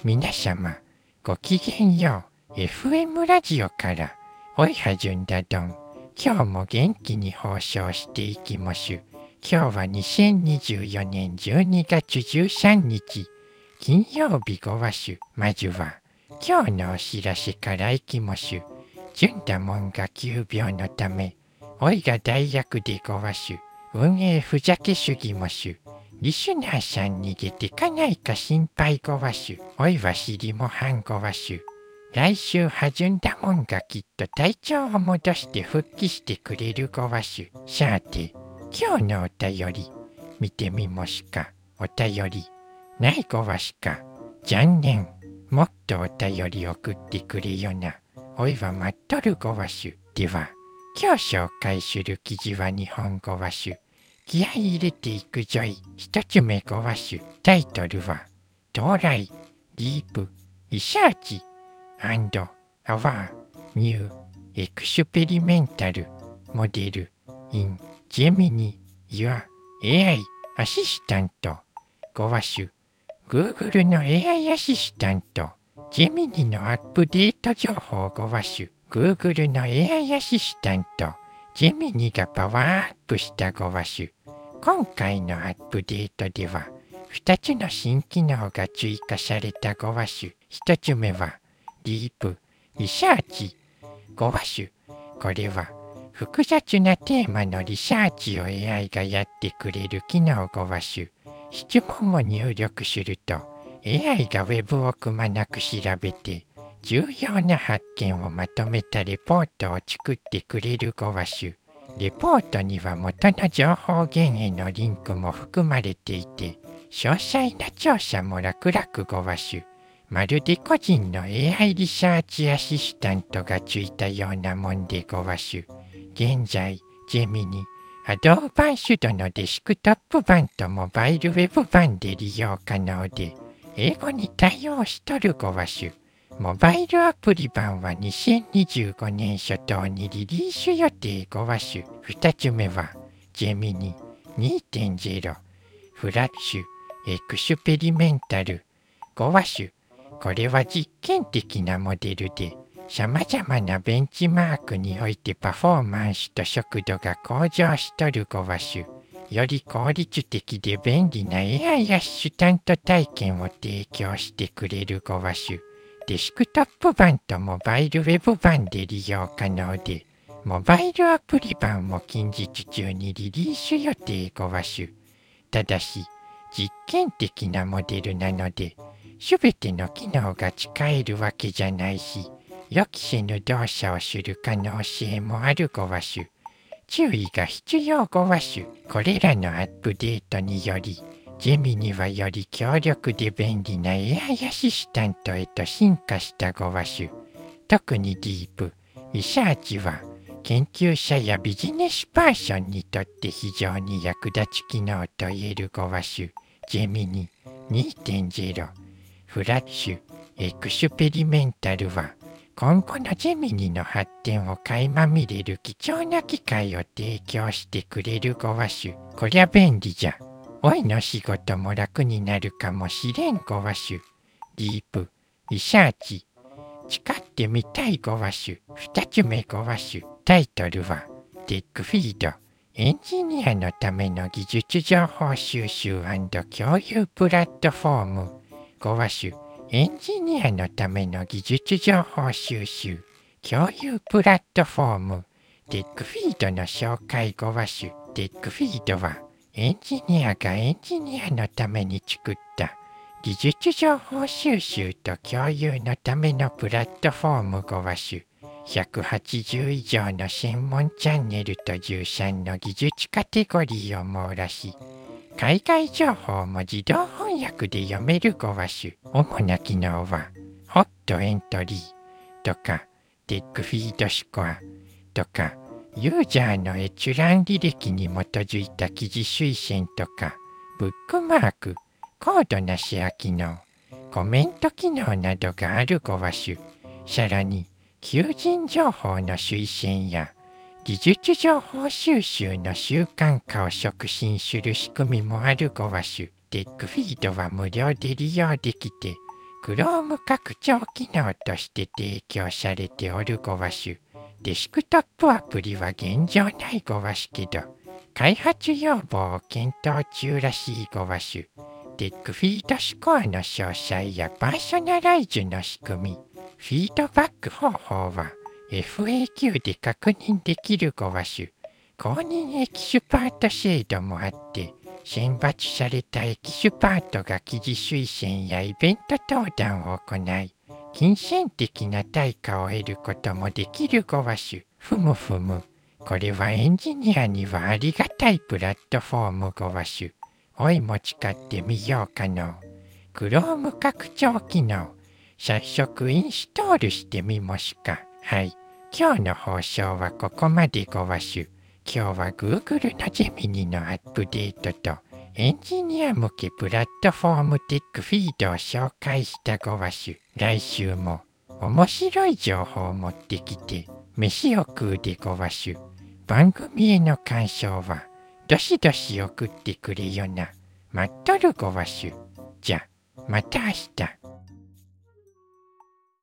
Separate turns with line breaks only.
皆様、ごきげんよう。FM ラジオから、おいはじゅんだどん。今日も元気に放送していきましゅ。今日は2024年12月13日、金曜日ごわしゅ。まずは、今日のお知らせからいきましゅ。じゅんだもんが急病のため、おいが大学でごわしゅ。運営ふざけすぎましゅ。リスナーさん逃げてかないか心配ごわしゅ。おいはしりもはんごわしゅ。来週はずんだもんがきっと体調を戻して復帰してくれるごわしゅ。さて、今日のお便り、見てみますか。お便り、ないごわしか。残念。もっとお便り送ってくれよな。おいは待っとるごわしゅ。では、今日紹介する記事は日本語わしゅ。気合い入れていくぞい。一つ目ごわしゅ。タイトルは、到来、ディープ、リサーチ、アワー、ニュー、エクスペリメンタル、モデル、イン、ジェミニ、ユア、AI、アシスタント、ごわしゅ。Google の AI アシスタント、ジェミニのアップデート情報ごわしゅ。Google の AI アシスタント、ジェミニがパワーアップしたごわしゅ。今回のアップデートでは、2つの新機能が追加されたごわしゅ。1つ目は、ディープ、リサーチ、ごわしゅ。これは、複雑なテーマのリサーチを AI がやってくれる機能ごわしゅ。質問を入力すると、AI がウェブをくまなく調べて、重要な発見をまとめたレポートを作ってくれるごわしゅ。レポートには元の情報源へのリンクも含まれていて、詳細な調査も楽々ごわしゅ。まるで個人の AI リサーチアシスタントがついたようなもんでごわしゅ。現在、ジェミニ、アドバンスドのデスクトップ版とモバイルウェブ版で利用可能で、英語に対応しとるごわしゅ。モバイルアプリ版は2025年初頭にリリース予定ごわしゅ。2つ目は、ジェミニ 2.0 フラッシュエクスペリメンタルごわしゅ。これは実験的なモデルで、様々なベンチマークにおいてパフォーマンスと速度が向上しとるごわしゅ。より効率的で便利な AI アシスタント体験を提供してくれるごわしゅ。デスクトップ版とモバイルウェブ版で利用可能で、モバイルアプリ版も近日中にリリース予定ごわしゅ。ただし、実験的なモデルなので、すべての機能が使えるわけじゃないし、予期せぬ動作をする可能性もあるごわしゅ。注意が必要ごわしゅ。これらのアップデートにより、ジェミニはより強力で便利な AI アシスタントへと進化したごわしゅ。特にディープ、リサーチは、研究者やビジネスパーソンにとって非常に役立つ機能と言えるごわしゅ。ジェミニ 2.0 フラッシュエクスペリメンタルは、今後のジェミニの発展を垣間見れる貴重な機会を提供してくれるごわしゅ。こりゃ便利じゃ。おいの仕事も楽になるかもしれんごわしゅ。ディープ、リサーチ、使ってみたいごわしゅ。2つ目ごわしゅ。タイトルは、テックフィード、エンジニアのための技術情報収集&共有プラットフォーム。ごわしゅ。エンジニアのための技術情報収集、共有プラットフォーム。テックフィードの紹介ごわしゅ。テックフィードは、エンジニアがエンジニアのために作った技術情報収集と共有のためのプラットフォームごわしゅ。180以上の専門チャンネルと13の技術カテゴリーを網羅し、海外情報も自動翻訳で読めるごわしゅ。主な機能は、ホットエントリーとか、テックフィードスコアとか、ユーザーの閲覧履歴に基づいた記事推薦とか、ブックマーク、高度なシェア機能、コメント機能などがあるごわしゅ。さらに、求人情報の推薦や、技術情報収集の習慣化を促進する仕組みもあるごわしゅ。テックフィードは無料で利用できて、 Chrome 拡張機能として提供されておるごわしゅ。デスクトップアプリは現状ないごわしけど、開発要望を検討中らしいごわしゅ。テックフィードスコアの詳細やパーソナライズの仕組み、フィードバック方法は FAQ で確認できるごわしゅ。公認エキスパート制度もあって、選抜されたエキスパートが記事推薦やイベント登壇を行い、金銭的な対価を得ることもできるごわしゅ。ふむふむ。これはエンジニアにはありがたいプラットフォームごわしゅ。おいも使ってみようかの。Chrome 拡張機能。早速インストールしてみますか。はい。今日の放送はここまでごわしゅ。今日は Google のジェミニのアップデートとエンジニア向けプラットフォームテックフィードを紹介したごわしゅ。来週も面白い情報を持ってきて飯を食うでごわしゅ。番組への感想はどしどし送ってくれよな。待っとるごわしゅ。じゃ、また明日。